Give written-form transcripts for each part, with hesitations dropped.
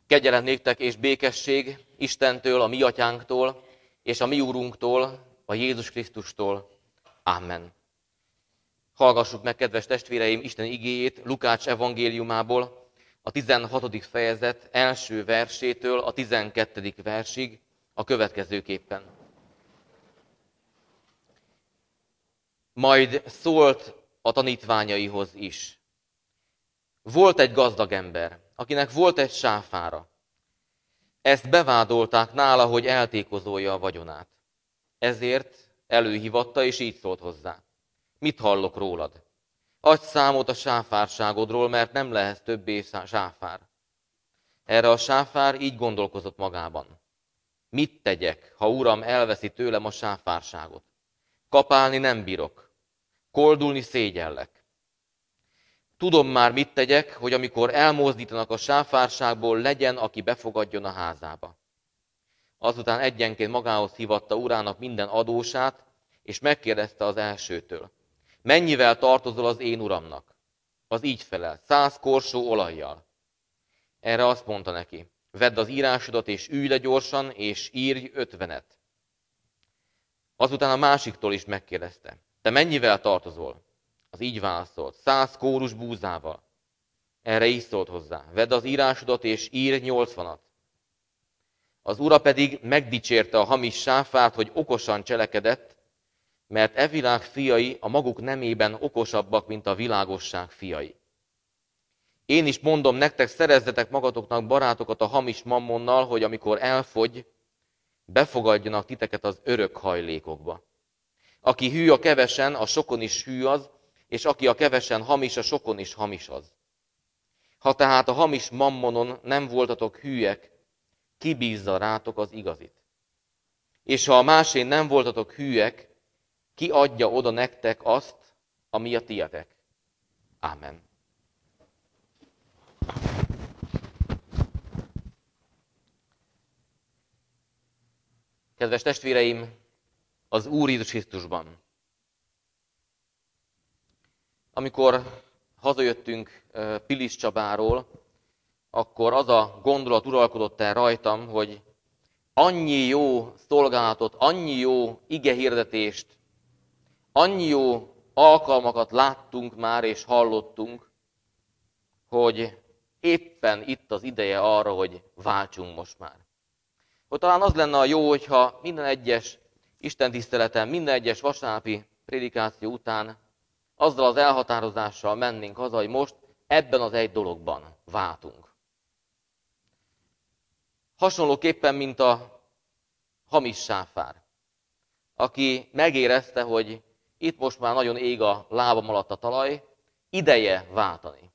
Kegyelem néktek és békesség Istentől, a mi atyánktól, és a mi úrunktól, a Jézus Krisztustól. Amen. Hallgassuk meg, kedves testvéreim, Isten igéjét Lukács evangéliumából, a 16. fejezet első versétől a 12. versig a következőképpen. Majd szólt a tanítványaihoz is. Volt egy gazdag ember, akinek volt egy sáfára. Ezt bevádolták nála, hogy eltékozolja a vagyonát. Ezért előhívatta, és így szólt hozzá. Mit hallok rólad? Adj számot a sáfárságodról, mert nem lehetsz többé sáfár. Erre a sáfár így gondolkozott magában. Mit tegyek, ha uram elveszi tőlem a sáfárságot? Kapálni nem bírok, koldulni szégyellek. Tudom már, mit tegyek, hogy amikor elmozdítanak a sáfárságból, legyen, aki befogadjon a házába. Azután egyenként magához hívatta urának minden adósát, és megkérdezte az elsőtől. Mennyivel tartozol az én uramnak? Az így felelt, 100 korsó olajjal. Erre azt mondta neki, vedd az írásodat, és ülj le gyorsan, és írj 50-et. Azután a másiktól is megkérdezte, te mennyivel tartozol? Az így válaszolt, 100 kórus búzával. Erre így szólt hozzá, vedd az írásodat, és írj 80-at. Az ura pedig megdicsérte a hamis sáfárt, hogy okosan cselekedett, mert e világ fiai a maguk nemében okosabbak, mint a világosság fiai. Én is mondom nektek, szerezzetek magatoknak barátokat a hamis mammonnal, hogy amikor elfogy, befogadjanak titeket az örök hajlékokba. Aki hű a kevesen, a sokon is hű az, és aki a kevesen hamis, a sokon is hamis az. Ha tehát a hamis mammonon nem voltatok hűek, ki bízza rátok az igazit? És ha a másén nem voltatok hűek, ki adja oda nektek azt, ami a tietek? Ámen. Kedves testvéreim, az Úr Jézus Krisztusban. Amikor hazajöttünk Pilis Csabáról, akkor az a gondolat uralkodott el rajtam, hogy annyi jó szolgálatot, annyi jó igehirdetést, annyi jó alkalmakat láttunk már és hallottunk, hogy éppen itt az ideje arra, hogy váltsunk most már. Hogy talán az lenne a jó, hogyha minden egyes istentiszteleten, minden egyes vasárnapi prédikáció után azzal az elhatározással mennénk haza, hogy most ebben az egy dologban váltunk. Hasonlóképpen, mint a hamis sáfár, aki megérezte, hogy itt most már nagyon ég a lábam alatt a talaj, ideje váltani.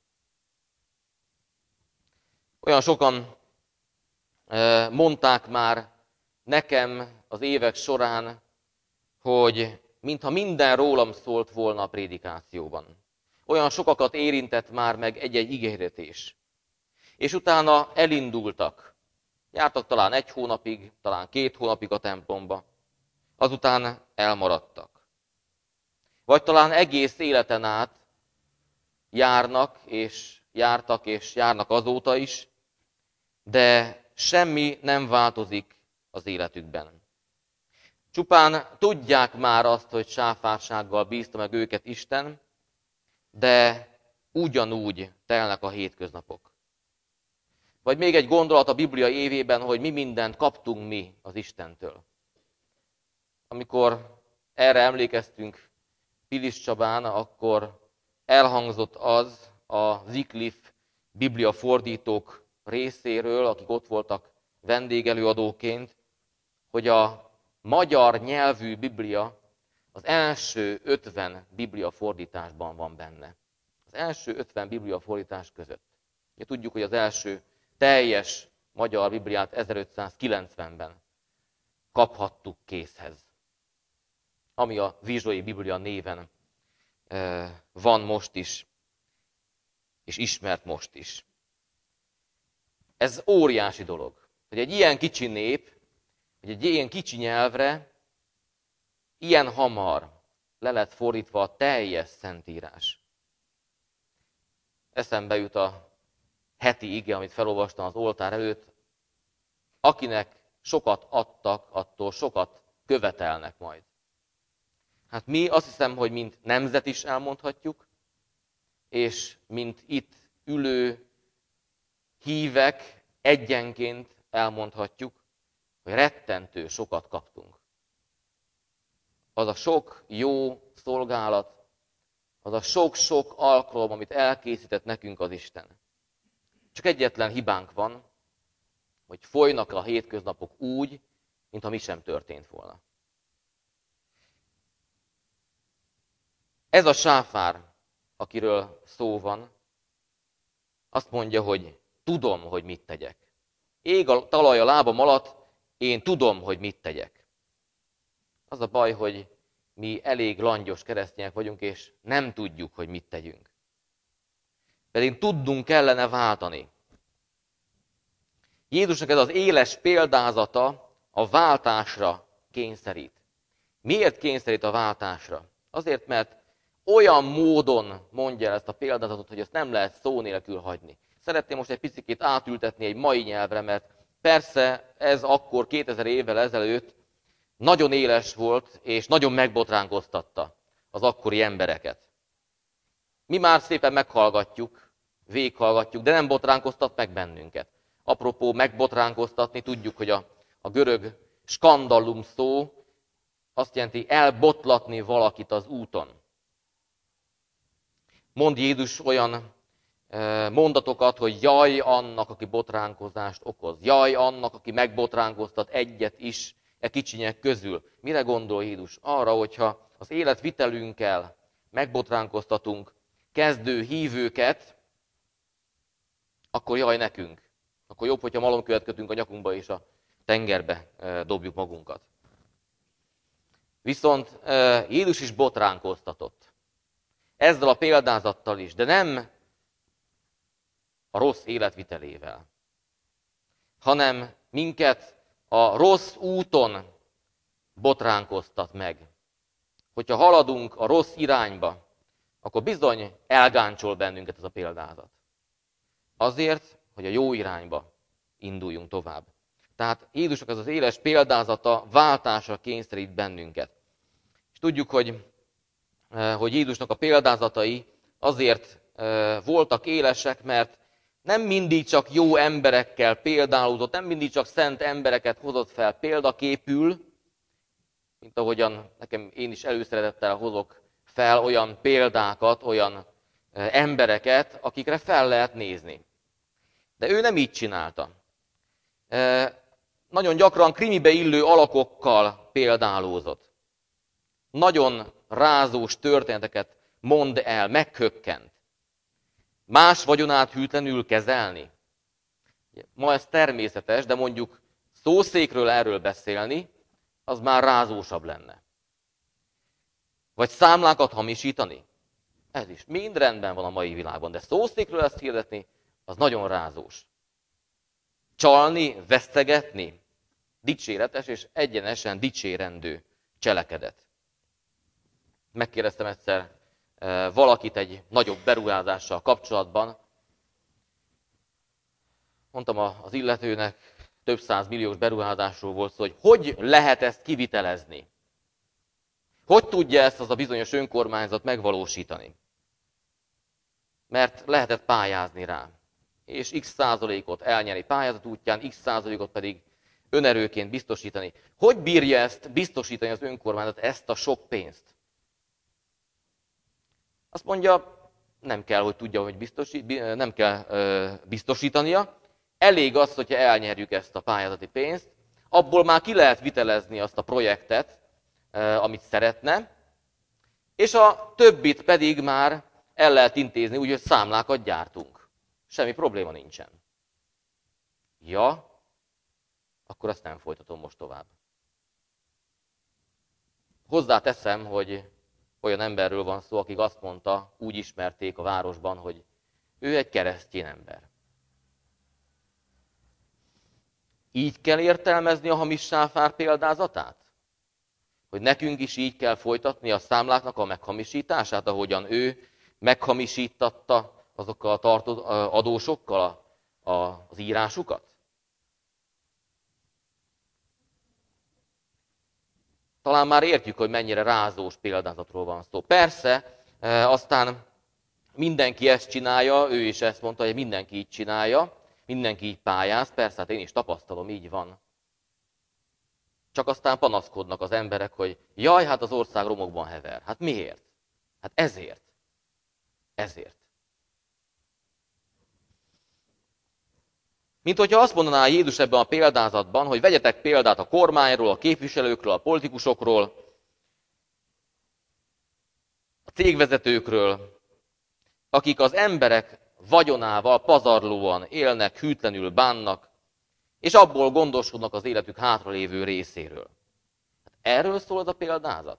Olyan sokan mondták már nekem az évek során, hogy mintha minden rólam szólt volna a prédikációban. Olyan sokakat érintett már meg egy-egy igehirdetés. És utána elindultak. Jártak talán 1 hónapig, talán 2 hónapig a templomba. Azután elmaradtak. Vagy talán egész életen át járnak, és jártak, és járnak azóta is, de semmi nem változik az életükben. Csupán tudják már azt, hogy sáfársággal bízta meg őket Isten, de ugyanúgy telnek a hétköznapok. Vagy még egy gondolat a Biblia évében, hogy mi mindent kaptunk mi az Istentől. Amikor erre emlékeztünk Pilis Csabán, akkor elhangzott az a Wycliffe Biblia fordítók részéről, akik ott voltak vendégelőadóként, hogy a magyar nyelvű Biblia az első 50 Biblia fordításban van benne. Az első 50 Biblia fordítás között. Ugye tudjuk, hogy az első teljes magyar Bibliát 1590-ben kaphattuk készhez. Ami a Vizsói Biblia néven van most is, és ismert most is. Ez óriási dolog, hogy egy ilyen kicsi nép, hogy egy ilyen kicsi nyelvre ilyen hamar le lett fordítva a teljes Szentírás. Eszembe jut a heti ige, amit felolvastam az oltár előtt, akinek sokat adtak, attól sokat követelnek majd. Hát mi azt hiszem, hogy mint nemzet is elmondhatjuk, és mint itt ülő hívek egyenként elmondhatjuk, hogy rettentő sokat kaptunk. Az a sok jó szolgálat, az a sok-sok alkalom, amit elkészített nekünk az Isten. Csak egyetlen hibánk van, hogy folynak a hétköznapok úgy, mintha mi sem történt volna. Ez a sáfár, akiről szó van, azt mondja, hogy tudom, hogy mit tegyek. Ég a talaj a lábam alatt, én tudom, hogy mit tegyek. Az a baj, hogy mi elég langyos keresztények vagyunk, és nem tudjuk, hogy mit tegyünk. Pedig tudnunk kellene váltani. Jézusnak ez az éles példázata a váltásra kényszerít. Miért kényszerít a váltásra? Azért, mert olyan módon mondja el ezt a példázatot, hogy ezt nem lehet szó nélkül hagyni. Szeretném most egy picit átültetni egy mai nyelvre, mert persze ez akkor 2000 évvel ezelőtt nagyon éles volt, és nagyon megbotránkoztatta az akkori embereket. Mi már szépen meghallgatjuk, végighallgatjuk, de nem botránkoztat meg bennünket. Apropó megbotránkoztatni, tudjuk, hogy a görög skandalum szó azt jelenti elbotlatni valakit az úton. Mond Jézus olyan mondatokat, hogy jaj annak, aki botránkozást okoz. Jaj annak, aki megbotránkoztat egyet is e kicsinyek közül. Mire gondol Jézus? Arra, hogyha az életvitelünkkel megbotránkoztatunk kezdő hívőket, akkor jaj nekünk. Akkor jobb, hogyha malomkövet kötünk a nyakunkba és a tengerbe dobjuk magunkat. Viszont Jézus is botránkoztatott. Ezzel a példázattal is, de nem a rossz életvitelével, hanem minket a rossz úton botránkoztat meg. Hogyha haladunk a rossz irányba, akkor bizony elgáncsol bennünket ez a példázat. Azért, hogy a jó irányba induljunk tovább. Tehát Jézusnak ez az éles példázata váltásra kényszerít bennünket. És tudjuk, hogy Jézusnak a példázatai azért voltak élesek, mert nem mindig csak jó emberekkel példálózott, nem mindig csak szent embereket hozott fel példaképül, mint ahogyan én is előszeretettel hozok fel olyan példákat, olyan embereket, akikre fel lehet nézni. De ő nem így csinálta. Nagyon gyakran krimibe illő alakokkal példálózott. Nagyon rázós történeteket mond el, meghökkent. Más vagyonát hűtlenül kezelni. Ma ez természetes, de mondjuk szószékről erről beszélni, az már rázósabb lenne. Vagy számlákat hamisítani. Ez is mind rendben van a mai világban, de szószékről ezt hirdetni, az nagyon rázós. Csalni, vesztegetni, dicséretes és egyenesen dicsérendő cselekedet. Megkérdeztem egyszer valakit egy nagyobb beruházással kapcsolatban. Mondtam az illetőnek, több 100 milliós beruházásról volt szó, hogy lehet ezt kivitelezni? Hogy tudja ezt az a bizonyos önkormányzat megvalósítani? Mert lehetett pályázni rá. És x százalékot elnyeri pályázat útján, x százalékot pedig önerőként biztosítani. Hogy bírja ezt biztosítani az önkormányzat, ezt a sok pénzt? Azt mondja, nem kell, hogy tudja, hogy nem kell biztosítania. Elég az, hogyha elnyerjük ezt a pályázati pénzt, abból már ki lehet vitelezni azt a projektet, amit szeretne, és a többit pedig már el lehet intézni, úgy, hogy számlákat gyártunk. Semmi probléma nincsen. Ja, akkor azt nem folytatom most tovább. Hozzáteszem, hogy olyan emberről van szó, akik azt mondta, úgy ismerték a városban, hogy ő egy keresztény ember. Így kell értelmezni a hamis sáfár példázatát? Hogy nekünk is így kell folytatni a számláknak a meghamisítását, ahogyan ő meghamisítatta azokkal a adósokkal az írásukat? Talán már értjük, hogy mennyire rázós példázatról van szó. Persze, aztán mindenki ezt csinálja, ő is ezt mondta, hogy mindenki így csinálja, mindenki így pályáz, persze, hát én is tapasztalom, így van. Csak aztán panaszkodnak az emberek, hogy jaj, hát az ország romokban hever. Hát miért? Hát ezért. Ezért. Mint hogyha azt mondaná Jézus ebben a példázatban, hogy vegyetek példát a kormányról, a képviselőkről, a politikusokról, a cégvezetőkről, akik az emberek vagyonával pazarlóan élnek, hűtlenül bánnak, és abból gondoskodnak az életük hátralévő részéről. Erről szól az a példázat?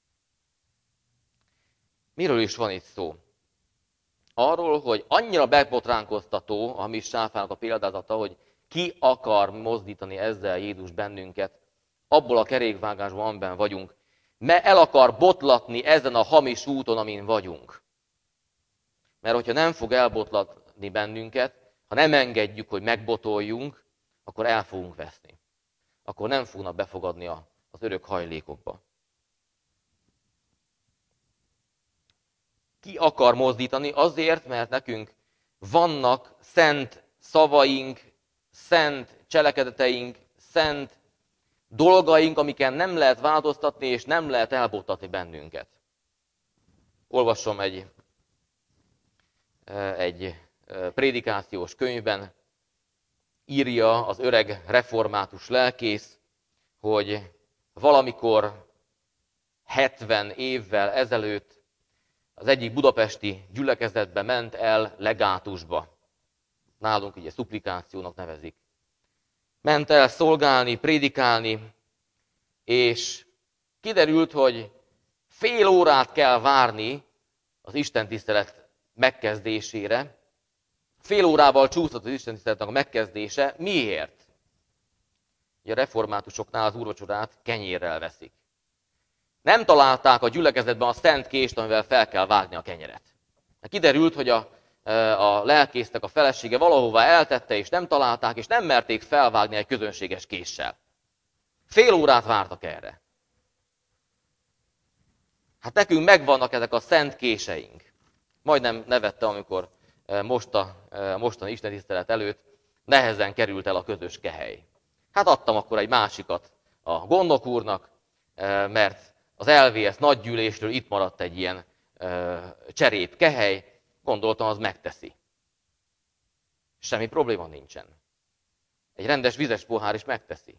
Miről is van itt szó? Arról, hogy annyira megbotránkoztató a mi sáfának a példázata, hogy ki akar mozdítani ezzel Jézus bennünket, abból a kerékvágásban, amiben vagyunk, mert el akar botlatni ezen a hamis úton, amin vagyunk. Mert hogyha nem fog elbotlatni bennünket, ha nem engedjük, hogy megbotoljunk, akkor el fogunk veszni. Akkor nem fognak befogadni az örök hajlékokba. Ki akar mozdítani? Azért, mert nekünk vannak szent szavaink, szent cselekedeteink, szent dolgaink, amiken nem lehet változtatni, és nem lehet elbottatni bennünket. Olvasom egy prédikációs könyvben, írja az öreg református lelkész, hogy valamikor 70 évvel ezelőtt az egyik budapesti gyülekezetbe ment el legátusba. Nálunk ugye szuplikációnak nevezik. Ment el szolgálni, prédikálni, és kiderült, hogy fél órát kell várni az istentisztelet megkezdésére. Fél órával csúszott az istentiszteletnek a megkezdése. Miért? Ugye a reformátusoknál az úrvacsorát kenyérrel veszik. Nem találták a gyülekezetben a szent kést, amivel fel kell vágni a kenyeret. Kiderült, hogy a lelkésznek a felesége valahová eltette, és nem találták, és nem merték felvágni egy közönséges késsel. Fél órát vártak erre. Hát nekünk megvannak ezek a szent késeink. Majdnem nevettem, amikor mostani istentisztelet előtt nehezen került el a közös kehely. Hát adtam akkor egy másikat a gondnok úrnak, mert az LVS nagygyűlésről itt maradt egy ilyen cserép kehely, gondoltam, az megteszi. Semmi probléma nincsen. Egy rendes vizes pohár is megteszi.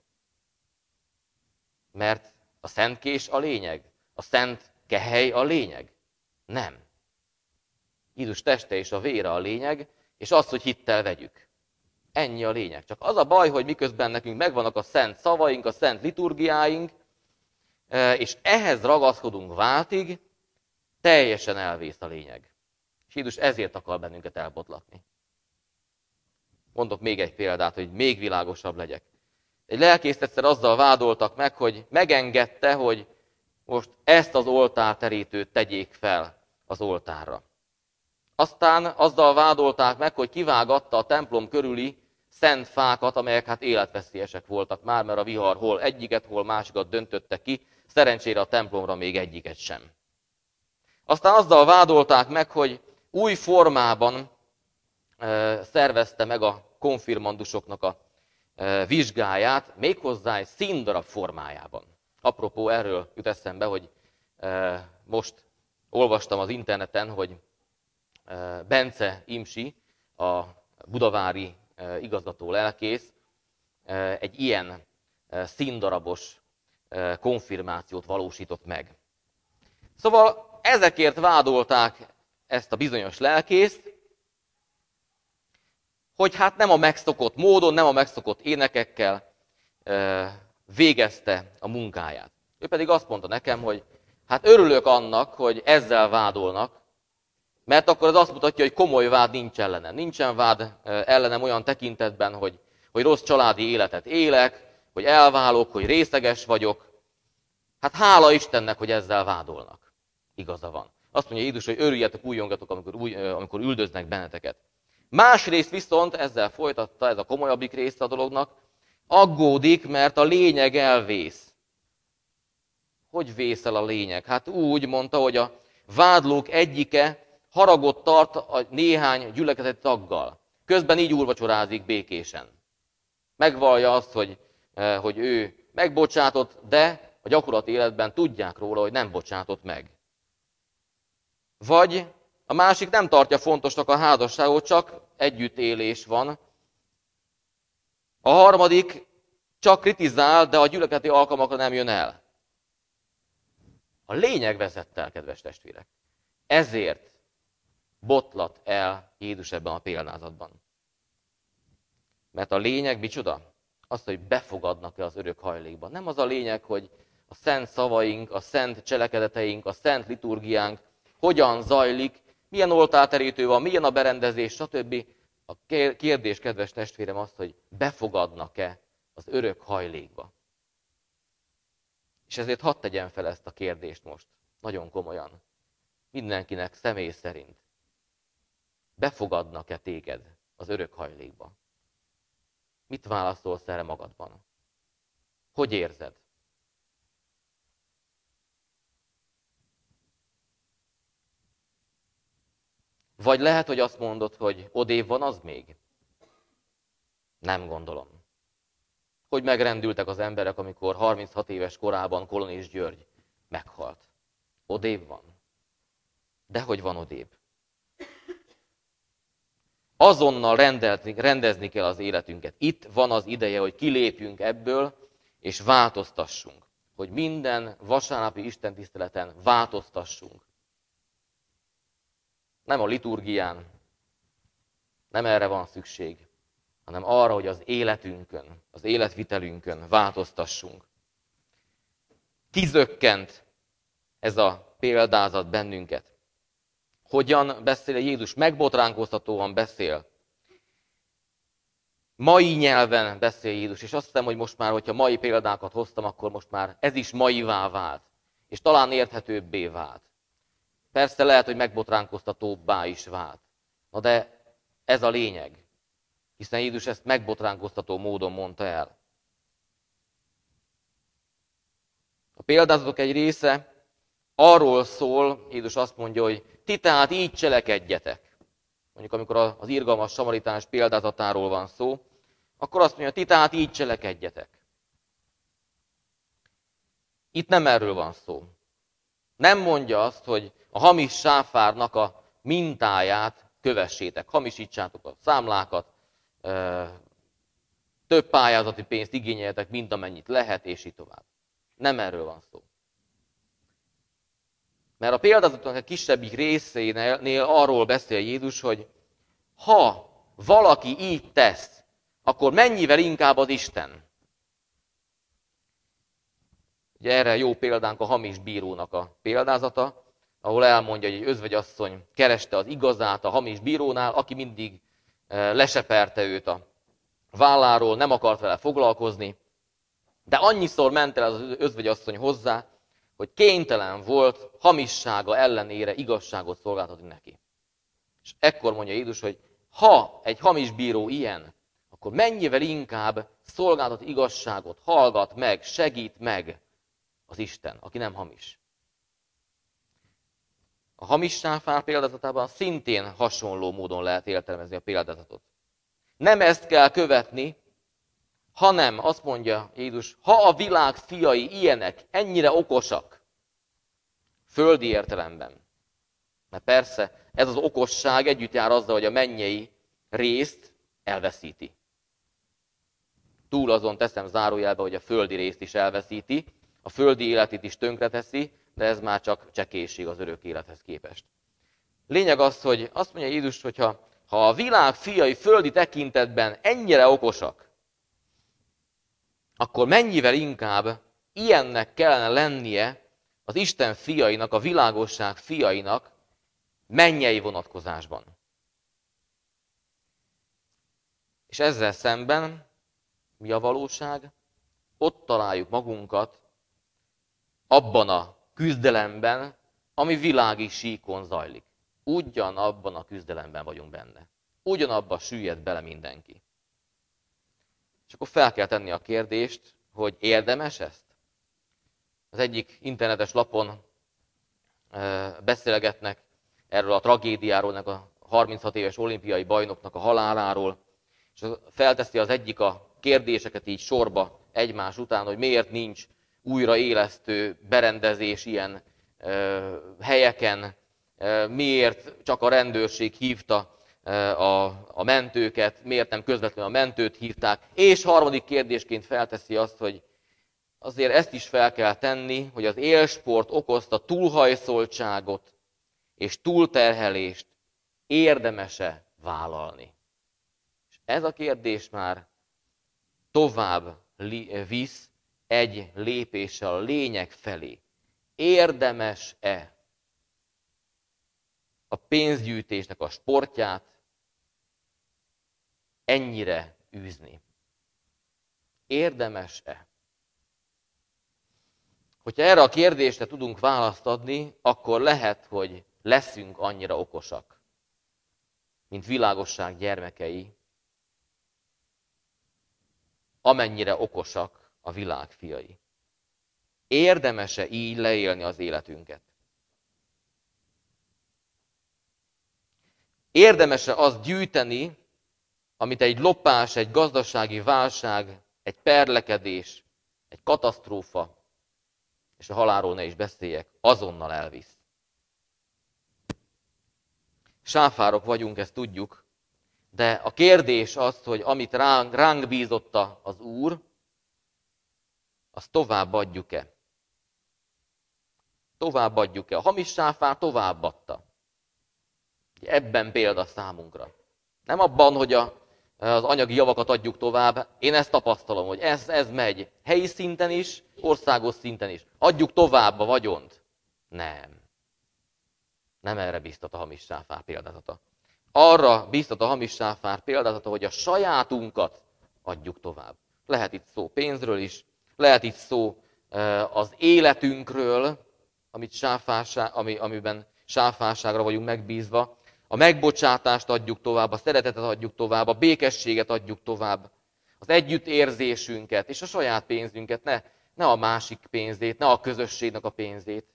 Mert a szent kés a lényeg, a szent kehely a lényeg. Nem. Jézus teste és a vére a lényeg, és az, hogy hittel vegyük. Ennyi a lényeg. Csak az a baj, hogy miközben nekünk megvannak a szent szavaink, a szent liturgiáink, és ehhez ragaszkodunk váltig, teljesen elvész a lényeg. És Jézus ezért akar bennünket elbotlatni. Mondok még egy példát, hogy még világosabb legyek. Egy lelkészt egyszer azzal vádoltak meg, hogy megengedte, hogy most ezt az oltárterítőt tegyék fel az oltárra. Aztán azzal vádolták meg, hogy kivágatta a templom körüli szent fákat, amelyek hát életveszélyesek voltak már, mert a vihar hol egyiket, hol másikat döntötte ki, szerencsére a templomra még egyiket sem. Aztán azzal vádolták meg, hogy új formában szervezte meg a konfirmandusoknak a vizsgáját, méghozzá egy színdarab formájában. Apropó, erről jut eszembe, hogy most olvastam az interneten, hogy Bence Imsi, a budavári igazgató lelkész, egy ilyen színdarabos konfirmációt valósított meg. Szóval ezekért vádolták ezt a bizonyos lelkészt, hogy hát nem a megszokott módon, nem a megszokott énekekkel végezte a munkáját. Ő pedig azt mondta nekem, hogy hát örülök annak, hogy ezzel vádolnak, mert akkor az azt mutatja, hogy komoly vád nincs ellenem. Nincsen vád ellenem olyan tekintetben, hogy rossz családi életet élek, hogy elválok, hogy részeges vagyok. Hát hála Istennek, hogy ezzel vádolnak. Igaza van. Azt mondja Jézus, hogy örüljetek, újjongatok, amikor üldöznek benneteket. Másrészt viszont, ezzel folytatta, ez a komolyabbik része a dolognak, aggódik, mert a lényeg elvész. Hogy vész el a lényeg? Hát úgy mondta, hogy a vádlók egyike haragot tart a néhány gyülekezeti taggal. Közben így úrvacsorázik békésen. Megvallja azt, hogy ő megbocsátott, de a gyakorlati életben tudják róla, hogy nem bocsátott meg. Vagy a másik nem tartja fontosnak a házasságot, csak együttélés van. A harmadik csak kritizál, de a gyülekezeti alkalmakra nem jön el. A lényeg vezette el, kedves testvérek. Ezért botlat el Jézus ebben a példázatban. Mert a lényeg micsoda? Az, hogy befogadnak-e az örök hajlékban. Nem az a lényeg, hogy a szent szavaink, a szent cselekedeteink, a szent liturgiánk hogyan zajlik, milyen oltárterítő van, milyen a berendezés, stb. A kérdés, kedves testvérem, az, hogy befogadnak-e az örök hajlékba. És ezért hadd tegyem fel ezt a kérdést most, nagyon komolyan. Mindenkinek személy szerint. Befogadnak-e téged az örök hajlékba? Mit válaszolsz erre magadban? Hogy érzed? Vagy lehet, hogy azt mondod, hogy odébb van az még? Nem gondolom. Hogy megrendültek az emberek, amikor 36 éves korában Kolonis György meghalt. Odébb van. Dehogy van odébb. Azonnal rendezni kell az életünket. Itt van az ideje, hogy kilépjünk ebből, és változtassunk. Hogy minden vasárnapi istentiszteleten változtassunk. Nem a liturgián, nem erre van szükség, hanem arra, hogy az életünkön, az életvitelünkön változtassunk. Kizökkent ez a példázat bennünket. Hogyan beszél Jézus? Megbotránkoztatóan beszél. Mai nyelven beszél Jézus, és azt hiszem, hogy most már, hogyha mai példákat hoztam, akkor most már ez is maivá vált, és talán érthetőbbé vált. Persze lehet, hogy megbotránkoztatóbbá is vált. Na de ez a lényeg, hiszen Jézus ezt megbotránkoztató módon mondta el. A példázatok egy része arról szól, Jézus azt mondja, hogy ti tehát így cselekedjetek. Mondjuk amikor az irgalmas samaritáns példázatáról van szó, akkor azt mondja, ti tehát így cselekedjetek. Itt nem erről van szó. Nem mondja azt, hogy a hamis sáfárnak a mintáját kövessétek, hamisítsátok a számlákat, több pályázati pénzt igényeljetek, mint amennyit lehet, és így tovább. Nem erről van szó. Mert a példázatoknak a kisebbik részénél arról beszél Jézus, hogy ha valaki így tesz, akkor mennyivel inkább az Isten. Ugye erre jó példánk a hamis bírónak a példázata, ahol elmondja, hogy egy özvegyasszony kereste az igazát a hamis bírónál, aki mindig leseperte őt a válláról, nem akart vele foglalkozni, de annyiszor ment el az özvegyasszony hozzá, hogy kénytelen volt hamissága ellenére igazságot szolgáltatni neki. És ekkor mondja Jézus, hogy ha egy hamis bíró ilyen, akkor mennyivel inkább szolgáltat igazságot, hallgat meg, segít meg az Isten, aki nem hamis. A hamis sáfár példázatában szintén hasonló módon lehet értelmezni a példázatot. Nem ezt kell követni, hanem azt mondja Jézus, ha a világ fiai ilyenek, ennyire okosak, földi értelemben. Mert persze ez az okosság együtt jár azzal, hogy a mennyei részt elveszíti. Túl azon teszem zárójelbe, hogy a földi részt is elveszíti, a földi életét is tönkreteszi, de ez már csak csekélység az örök élethez képest. Lényeg az, hogy azt mondja Jézus, hogy ha a világ fiai földi tekintetben ennyire okosak, akkor mennyivel inkább ilyennek kellene lennie az Isten fiainak, a világosság fiainak mennyei vonatkozásban. És ezzel szemben mi a valóság? Ott találjuk magunkat abban a küzdelemben, ami világi síkon zajlik. Ugyanabban a küzdelemben vagyunk benne. ugyanabba süllyed bele mindenki. És akkor fel kell tenni a kérdést, hogy érdemes ezt? Az egyik internetes lapon beszélgetnek erről a tragédiáról, a 36 éves olimpiai bajnoknak a haláláról, és felteszi az egyik a kérdéseket így sorba egymás után, hogy miért nincs újraélesztő berendezés ilyen helyeken, miért csak a rendőrség hívta a mentőket, miért nem közvetlenül a mentőt hívták, és harmadik kérdésként felteszi azt, hogy azért ezt is fel kell tenni, hogy az élsport okozta túlhajszoltságot és túlterhelést érdemes-e vállalni. És ez a kérdés már tovább visz egy lépéssel a lényeg felé. Érdemes-e a pénzgyűjtésnek a sportját ennyire űzni? Érdemes-e? Hogyha erre a kérdésre tudunk választ adni, akkor lehet, hogy leszünk annyira okosak, mint világosság gyermekei, amennyire okosak a világ fiai. Érdemes-e így leélni az életünket? Érdemes-e azt gyűjteni, amit egy lopás, egy gazdasági válság, egy perlekedés, egy katasztrófa, és a halálról ne is beszéljek, azonnal elvisz. Sáfárok vagyunk, ezt tudjuk, de a kérdés az, hogy amit ránk bízotta az Úr, azt továbbadjuk-e? Továbbadjuk-e? A hamis sáfár továbbadta. Ebben példa számunkra. Nem abban, hogy az anyagi javakat adjuk tovább. Én ezt tapasztalom, hogy ez megy. Helyi szinten is, országos szinten is. Adjuk tovább a vagyont. Nem. Nem erre biztat a hamis sáfár példázata. Arra biztat a hamis sáfár példázata, hogy a sajátunkat adjuk tovább. Lehet itt szó pénzről is, lehet itt szó az életünkről, amiben sáfárságra vagyunk megbízva. A megbocsátást adjuk tovább, a szeretetet adjuk tovább, a békességet adjuk tovább, az együttérzésünket és a saját pénzünket, ne a másik pénzét, ne a közösségnek a pénzét.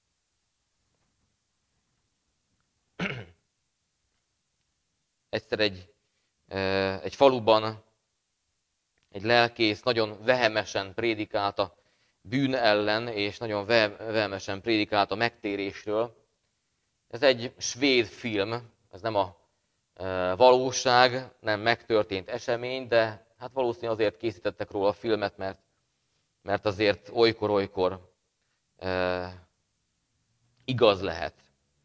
Egyszer egy faluban egy lelkész nagyon vehemesen prédikált a bűn ellen, és nagyon vehemesen prédikált a megtérésről. Ez egy svéd film, ez nem a valóság, nem megtörtént esemény, de hát valószínűleg azért készítettek róla a filmet, mert azért olykor-olykor igaz lehet.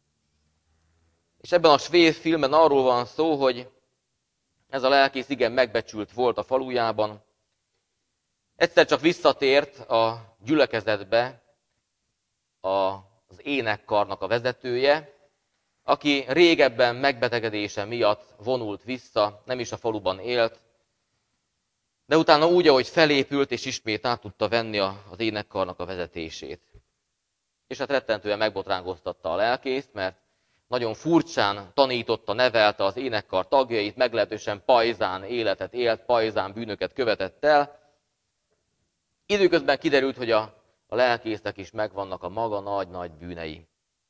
És ebben a svéd filmben arról van szó, hogy ez a lelkész igen megbecsült volt a falujában. Egyszer csak visszatért a gyülekezetbe az énekkarnak a vezetője, aki régebben megbetegedése miatt vonult vissza, nem is a faluban élt, de utána úgy, ahogy felépült, és ismét át tudta venni az énekkarnak a vezetését. És hát rettentően megbotránkoztatta a lelkészt, mert nagyon furcsán tanította, nevelte az énekkar tagjait, meglehetősen pajzán életet élt, pajzán bűnöket követett el. Időközben kiderült, hogy a lelkésznek is megvannak a maga nagy-nagy bűnei.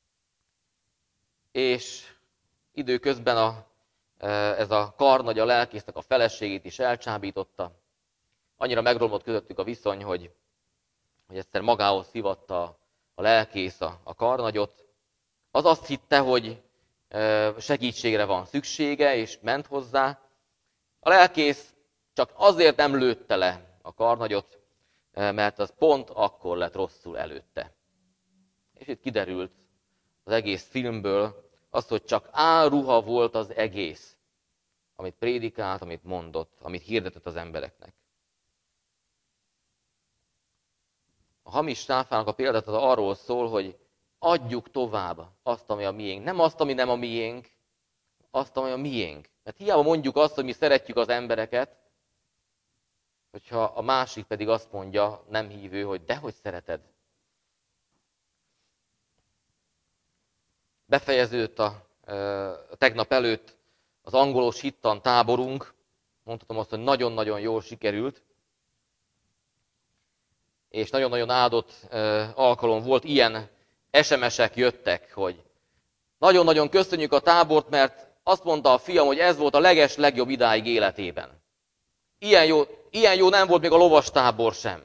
És időközben ez a karnagy a lelkésznek a feleségét is elcsábította. Annyira megromlott közöttük a viszony, hogy egyszer magához hívatta a lelkész a karnagyot. Az azt hitte, hogy segítségre van szüksége, és ment hozzá. A lelkész csak azért nem lőtte le a karnagyot, mert az pont akkor lett rosszul előtte. És itt kiderült az egész filmből az, hogy csak álruha volt az egész, amit prédikált, amit mondott, amit hirdetett az embereknek. A hamis sáfárnak a példázata arról szól, hogy adjuk tovább azt, ami a miénk. Nem azt, ami nem a miénk, azt, ami a miénk. Mert hiába mondjuk azt, hogy mi szeretjük az embereket, hogyha a másik pedig azt mondja, nem hívő, hogy dehogy szereted. Befejeződött tegnap előtt az angolos hittan táborunk, mondhatom azt, hogy nagyon-nagyon jól sikerült, és nagyon-nagyon áldott alkalom volt, ilyen SMS-ek jöttek, hogy nagyon-nagyon köszönjük a tábort, mert azt mondta a fiam, hogy ez volt a legjobb idáig életében. Ilyen jó nem volt még a lovastábor sem.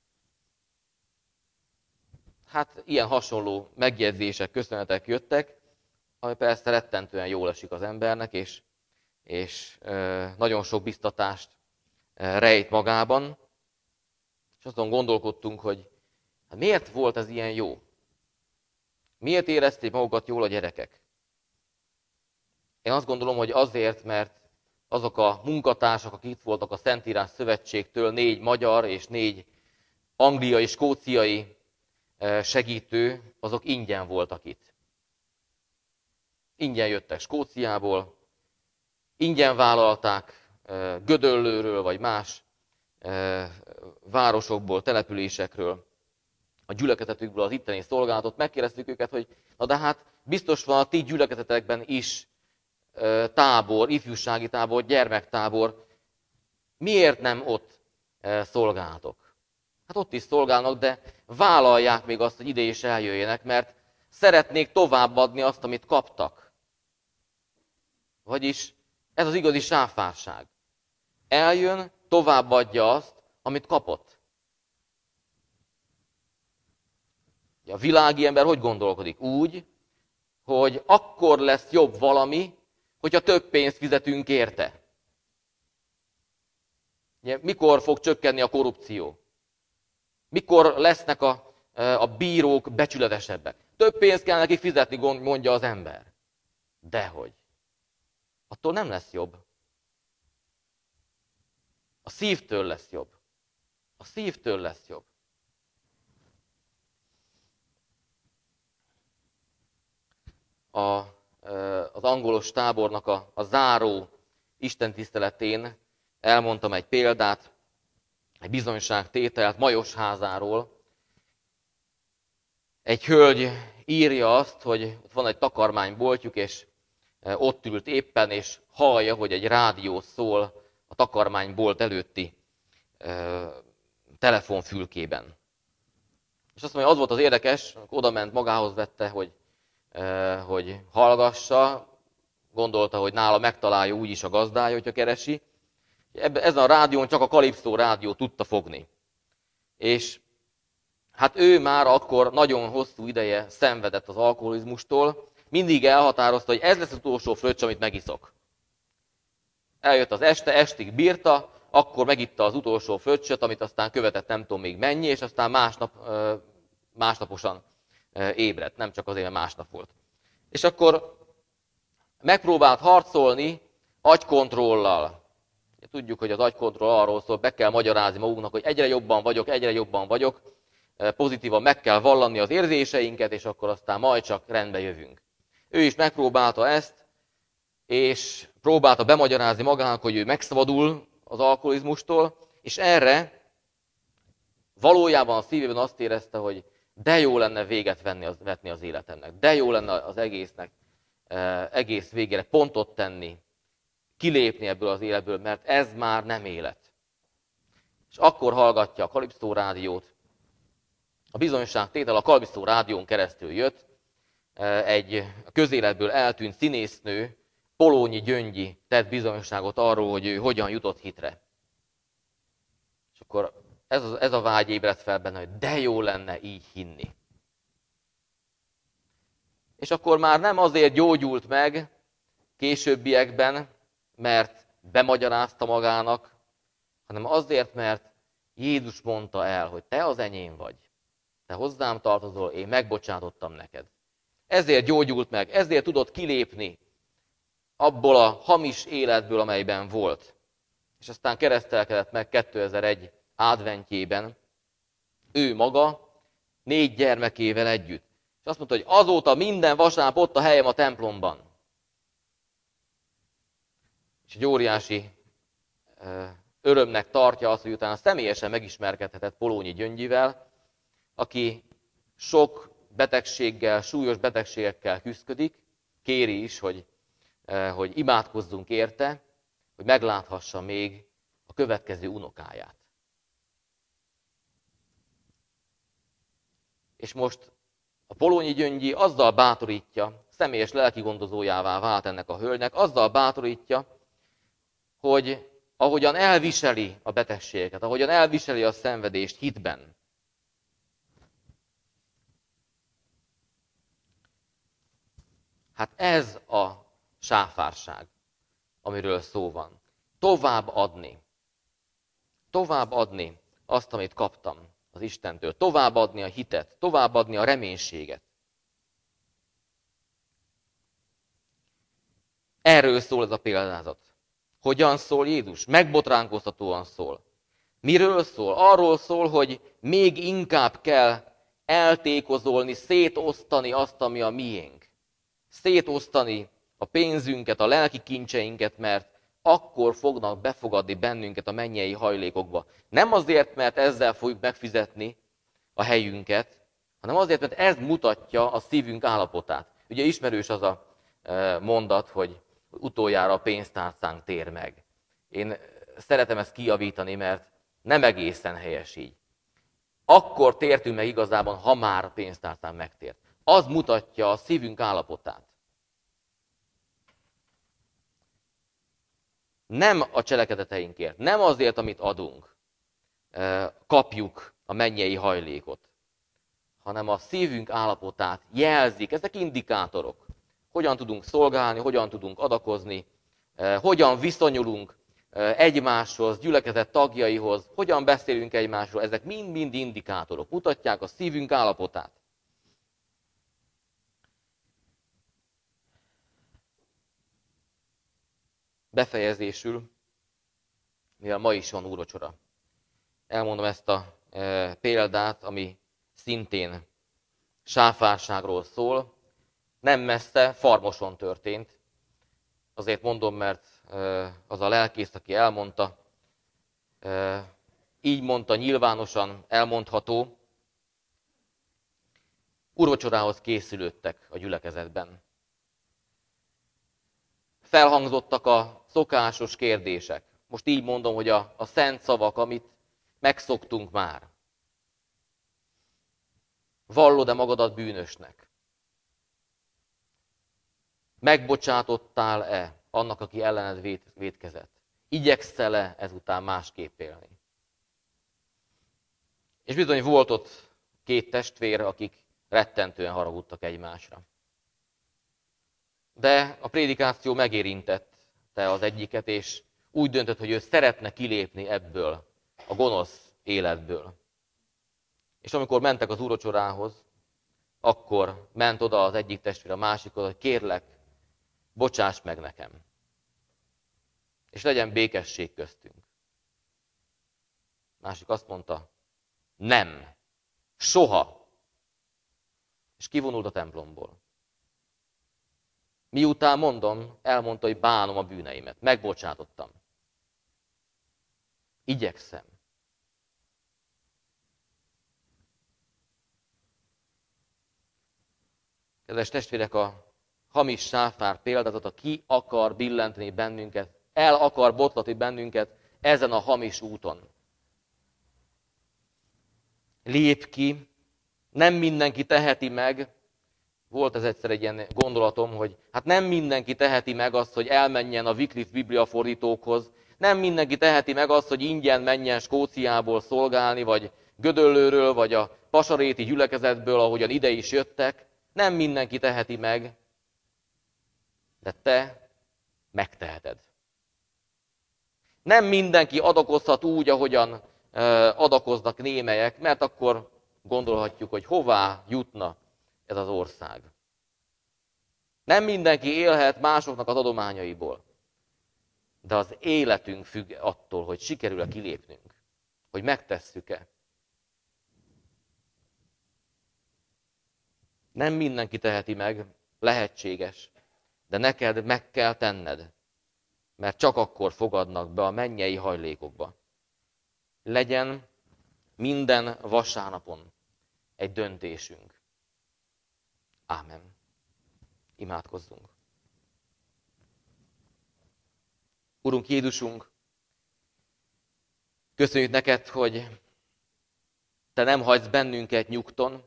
Hát ilyen hasonló megjegyzések, köszönetek jöttek, ami persze rettentően jól esik az embernek, és nagyon sok biztatást rejt magában. És azon gondolkodtunk, hogy hát miért volt ez ilyen jó? Miért érezték magukat jól a gyerekek? Én azt gondolom, hogy azért, mert azok a munkatársak, akik itt voltak a Szentírás Szövetségtől, 4 magyar és 4 angliai, skóciai segítő, azok ingyen voltak itt. Ingyen jöttek Skóciából, ingyen vállalták Gödöllőről vagy más városokból, településekről a gyülekezetükből az itteni szolgálatot. Megkérdeztük őket, hogy na de hát biztos van a ti gyülekezetekben is tábor, ifjúsági tábor, gyermektábor. Miért nem ott szolgáltok? Hát ott is szolgálnak, de vállalják még azt, hogy ide is eljöjjenek, mert szeretnék továbbadni azt, amit kaptak. Vagyis ez az igazi sáfárság. Eljön, továbbadja azt, amit kapott. A világi ember hogy gondolkodik? Úgy, hogy akkor lesz jobb valami, hogyha több pénzt fizetünk érte. Mikor fog csökkenni a korrupció? Mikor lesznek a bírók becsületesebbek? Több pénzt kell nekik fizetni, mondja az ember. Dehogy. Attól nem lesz jobb. A szívtől lesz jobb. A szívtől lesz jobb. Az angolos tábornak a záró istentiszteletén elmondtam egy példát, egy bizonyságtételt Majosházáról. Egy hölgy írja azt, hogy ott van egy takarmányboltjuk, és ott ült éppen, és hallja, hogy egy rádió szól a takarmánybolt előtti telefonfülkében. És azt mondja, az volt az érdekes, amikor odament, magához vette, hogy hallgassa, gondolta, hogy nála megtalálja úgyis a gazdája, hogyha keresi. Ezen a rádión csak a Kalipszó rádió tudta fogni. És hát ő már akkor nagyon hosszú ideje szenvedett az alkoholizmustól, mindig elhatározta, hogy ez lesz az utolsó fröccs, amit megiszok. Eljött az estig bírta, akkor megitta az utolsó fröccsöt, amit aztán követett nem tudom még mennyi, és aztán másnaposan ébredt, nem csak azért, mert másnap volt. És akkor megpróbált harcolni agykontrollal. Tudjuk, hogy az agykontroll arról szól, be kell magyarázni magunknak, hogy egyre jobban vagyok, pozitívan meg kell vallani az érzéseinket, és akkor aztán majd csak rendbe jövünk. Ő is megpróbálta ezt, és próbálta bemagyarázni magának, hogy ő megszabadul az alkoholizmustól, és erre valójában a szívében azt érezte, hogy de jó lenne véget vetni az életemnek, de jó lenne az egésznek, egész végére pontot tenni, kilépni ebből az életből, mert ez már nem élet. És akkor hallgatja a Kalipszó rádiót. A bizonyságtétel a Kalipszó rádión keresztül jött, egy közéletből eltűnt színésznő, Polónyi Gyöngyi tett bizonyságot arról, hogy ő hogyan jutott hitre. És akkor ez a vágy ébredt fel benne, hogy de jó lenne így hinni. És akkor már nem azért gyógyult meg későbbiekben, mert bemagyarázta magának, hanem azért, mert Jézus mondta el, hogy te az enyém vagy. Te hozzám tartozol, én megbocsátottam neked. Ezért gyógyult meg, ezért tudott kilépni abból a hamis életből, amelyben volt. És aztán keresztelkedett meg 2001 adventjében, ő maga 4 gyermekével együtt. És azt mondta, hogy azóta minden vasárnap ott a helyem a templomban. És egy óriási örömnek tartja azt, hogy utána személyesen megismerkedhetett Polónyi Gyöngyivel, aki sok betegséggel, súlyos betegségekkel küszködik, kéri is, hogy hogy imádkozzunk érte, hogy megláthassa még a következő unokáját. És most a Polonyi Gyöngyi azzal bátorítja, személyes lelkigondozójává vált ennek a hölgynek, azzal bátorítja, hogy ahogyan elviseli a betegségeket, ahogyan elviseli a szenvedést hitben, hát ez a sáfárság, amiről szó van. Tovább adni azt, amit kaptam az Istentől, tovább adni a hitet, tovább adni a reménységet. Erről szól ez a példázat. Hogyan szól Jézus? Megbotránkoztatóan szól. Miről szól? Arról szól, hogy még inkább kell eltékozolni, szétosztani azt, ami a miénk. Szétosztani a pénzünket, a lelki kincseinket, mert akkor fognak befogadni bennünket a mennyei hajlékokba. Nem azért, mert ezzel fogjuk megfizetni a helyünket, hanem azért, mert ez mutatja a szívünk állapotát. Ugye ismerős az a mondat, hogy utoljára a pénztárcánk tér meg. Én szeretem ezt kijavítani, mert nem egészen helyes így. Akkor tértünk meg igazában, ha már a pénztárcánk megtért. Az mutatja a szívünk állapotát. Nem a cselekedeteinkért, nem azért, amit adunk, kapjuk a mennyei hajlékot, hanem a szívünk állapotát jelzik, ezek indikátorok. Hogyan tudunk szolgálni, hogyan tudunk adakozni, hogyan viszonyulunk egymáshoz, gyülekezet tagjaihoz, hogyan beszélünk egymásról, ezek mind-mind indikátorok, mutatják a szívünk állapotát. Befejezésül, mivel ma is van úrvacsora, elmondom ezt a példát, ami szintén sáfárságról szól. Nem messze, Farmoson történt. Azért mondom, mert az a lelkész, aki elmondta, így mondta, nyilvánosan elmondható, úrvacsorához készülődtek a gyülekezetben. Felhangzottak a szokásos kérdések. Most így mondom, hogy a szent szavak, amit megszoktunk már. Vallod-e magadat bűnösnek? Megbocsátottál-e annak, aki ellened vétkezett? Igyekszel-e ezután másképp élni? És bizony volt ott két testvér, akik rettentően haragudtak egymásra. De a prédikáció megérintette az egyiket, és úgy döntött, hogy ő szeretne kilépni ebből a gonosz életből. És amikor mentek az úrvacsorához, akkor ment oda az egyik testvér a másikhoz, hogy kérlek, bocsáss meg nekem. És legyen békesség köztünk. Másik azt mondta, nem, soha. És kivonult a templomból. Miután mondom, elmondta, hogy bánom a bűneimet, megbocsátottam. Igyekszem. Kedves testvérek, a hamis sáfár példázata ki akar billenteni bennünket, el akar botlatni bennünket ezen a hamis úton. Lép ki, nem mindenki teheti meg, volt ez egyszer egy ilyen gondolatom, hogy hát nem mindenki teheti meg azt, hogy elmenjen a Wycliffe bibliafordítókhoz, nem mindenki teheti meg azt, hogy ingyen menjen Skóciából szolgálni, vagy Gödöllőről, vagy a pasaréti gyülekezetből, ahogyan ide is jöttek. Nem mindenki teheti meg, de te megteheted. Nem mindenki adakozhat úgy, ahogyan adakoznak némelyek, mert akkor gondolhatjuk, hogy hová jutna ez az ország. Nem mindenki élhet másoknak az adományaiból, de az életünk függ attól, hogy sikerül-e kilépnünk, hogy megtesszük-e. Nem mindenki teheti meg, lehetséges, de neked meg kell tenned, mert csak akkor fogadnak be a mennyei hajlékokba. Legyen minden vasárnapon egy döntésünk. Ámen. Imádkozzunk. Urunk Jézusunk, köszönjük neked, hogy te nem hagysz bennünket nyugton,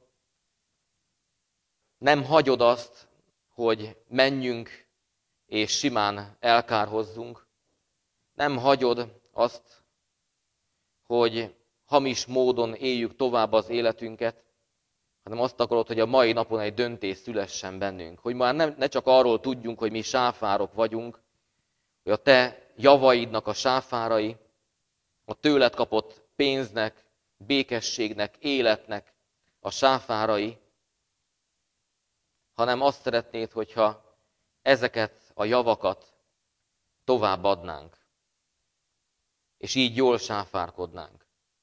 nem hagyod azt, hogy menjünk és simán elkárhozzunk. Nem hagyod azt, hogy hamis módon éljük tovább az életünket, hanem azt akarod, hogy a mai napon egy döntés szülessen bennünk. Hogy már ne csak arról tudjunk, hogy mi sáfárok vagyunk, hogy a te javaidnak a sáfárai, a tőled kapott pénznek, békességnek, életnek a sáfárai, hanem azt szeretnéd, hogyha ezeket a javakat továbbadnánk, és így jól sáfárkodnánk.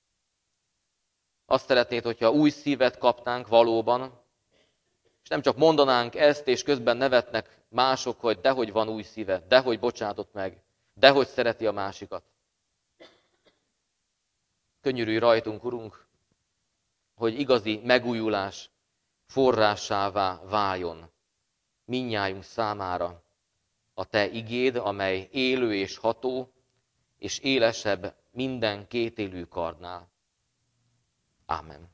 Azt szeretnéd, hogyha új szívet kapnánk valóban, és nem csak mondanánk ezt, és közben nevetnek mások, hogy dehogy van új szíve, dehogy bocsátott meg, dehogy szereti a másikat. Könyörülj rajtunk, Urunk, hogy igazi megújulás forrásává váljon mindnyájunk számára a te igéd, amely élő és ható, és élesebb minden kétélű kardnál. Ámen.